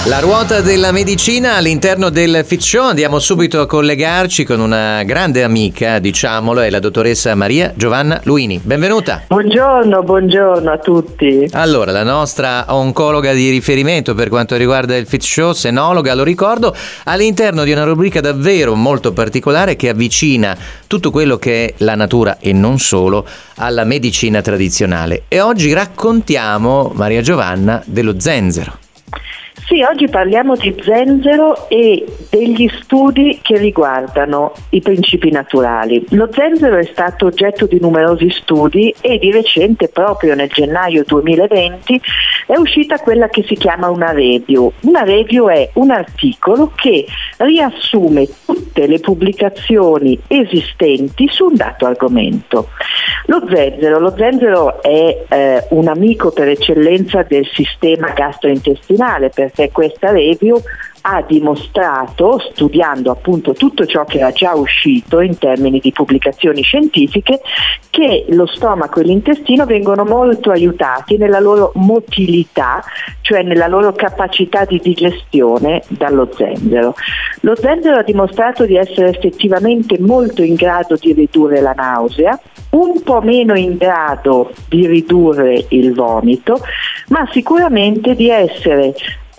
La ruota della medicina all'interno del Fit Show. Andiamo subito a collegarci con una grande amica, diciamolo, è la dottoressa Maria Giovanna Luini. Benvenuta. Buongiorno a tutti. Allora, la nostra oncologa di riferimento per quanto riguarda il Fit Show, senologa, lo ricordo, all'interno di una rubrica davvero molto particolare che avvicina tutto quello che è la natura e non solo alla medicina tradizionale. E oggi raccontiamo, Maria Giovanna, dello zenzero. Sì, oggi parliamo di zenzero e degli studi che riguardano i principi naturali. Lo zenzero è stato oggetto di numerosi studi e di recente, proprio nel gennaio 2020, è uscita quella che si chiama una review. Una review è un articolo che riassume tutte le pubblicazioni esistenti su un dato argomento. Lo zenzero è un amico per eccellenza del sistema gastrointestinale, perché questa review ha dimostrato, studiando appunto tutto ciò che era già uscito in termini di pubblicazioni scientifiche, che lo stomaco e l'intestino vengono molto aiutati nella loro motilità, cioè nella loro capacità di digestione dallo zenzero. Lo zenzero ha dimostrato di essere effettivamente molto in grado di ridurre la nausea, un po' meno in grado di ridurre il vomito, ma sicuramente di essere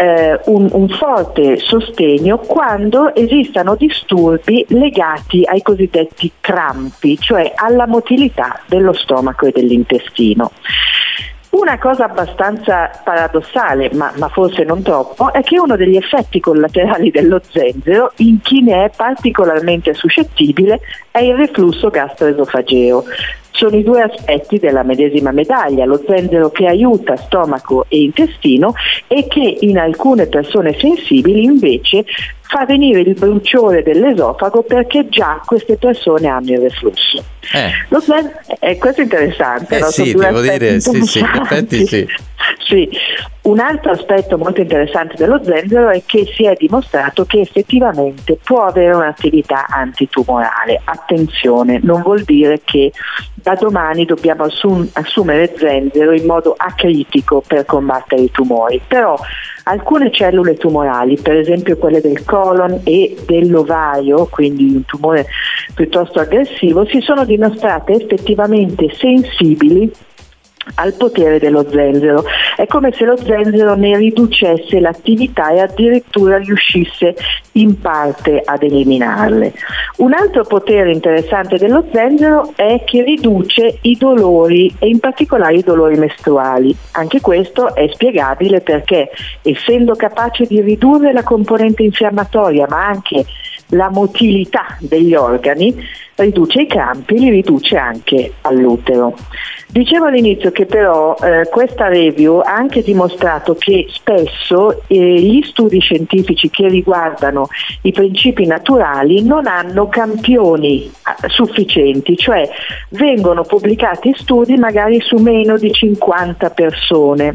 un forte sostegno quando esistano disturbi legati ai cosiddetti crampi, cioè alla motilità dello stomaco e dell'intestino. Una cosa abbastanza paradossale, ma forse non troppo, è che uno degli effetti collaterali dello zenzero in chi ne è particolarmente suscettibile è il reflusso gastroesofageo. Sono i due aspetti della medesima medaglia, lo zenzero che aiuta stomaco e intestino e che in alcune persone sensibili invece fa venire il bruciore dell'esofago perché già queste persone hanno il reflusso. Questo è interessante, no? Sì, devo dire, sì, in effetti sì. Sì. Un altro aspetto molto interessante dello zenzero è che si è dimostrato che effettivamente può avere un'attività antitumorale. Attenzione, non vuol dire che da domani dobbiamo assumere zenzero in modo acritico per combattere i tumori, però alcune cellule tumorali, per esempio quelle del colon e dell'ovario, quindi un tumore piuttosto aggressivo, si sono dimostrate effettivamente sensibili al potere dello zenzero. È come se lo zenzero ne riducesse l'attività e addirittura riuscisse in parte ad eliminarle. Un altro potere interessante dello zenzero è che riduce i dolori e in particolare i dolori mestruali. Anche questo è spiegabile perché, essendo capace di ridurre la componente infiammatoria ma anche la motilità degli organi, riduce i crampi, li riduce anche all'utero. Dicevo all'inizio che però questa review ha anche dimostrato che spesso gli studi scientifici che riguardano i principi naturali non hanno campioni sufficienti, cioè vengono pubblicati studi magari su meno di 50 persone.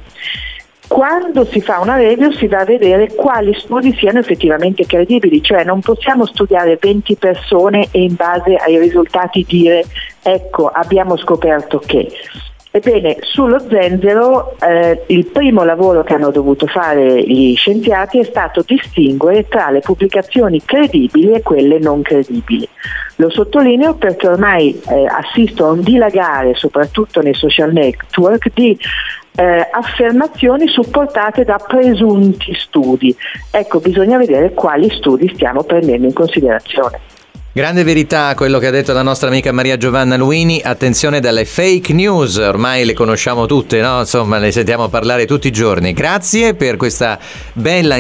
Quando si fa una review si va a vedere quali studi siano effettivamente credibili, cioè non possiamo studiare 20 persone e in base ai risultati dire ecco abbiamo scoperto che. Ebbene, sullo zenzero il primo lavoro che hanno dovuto fare gli scienziati è stato distinguere tra le pubblicazioni credibili e quelle non credibili. Lo sottolineo perché ormai assisto a un dilagare, soprattutto nei social network, di affermazioni supportate da presunti studi. Ecco, bisogna vedere quali studi stiamo prendendo in considerazione. Grande verità quello che ha detto la nostra amica Maria Giovanna Luini. Attenzione dalle fake news, ormai le conosciamo tutte, no? Insomma, ne sentiamo parlare tutti i giorni. Grazie per questa bella,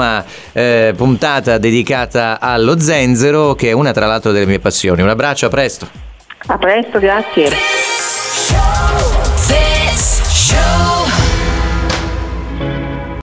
puntata dedicata allo zenzero, che è una tra l'altro delle mie passioni. Un abbraccio, a presto. A presto, grazie. This show.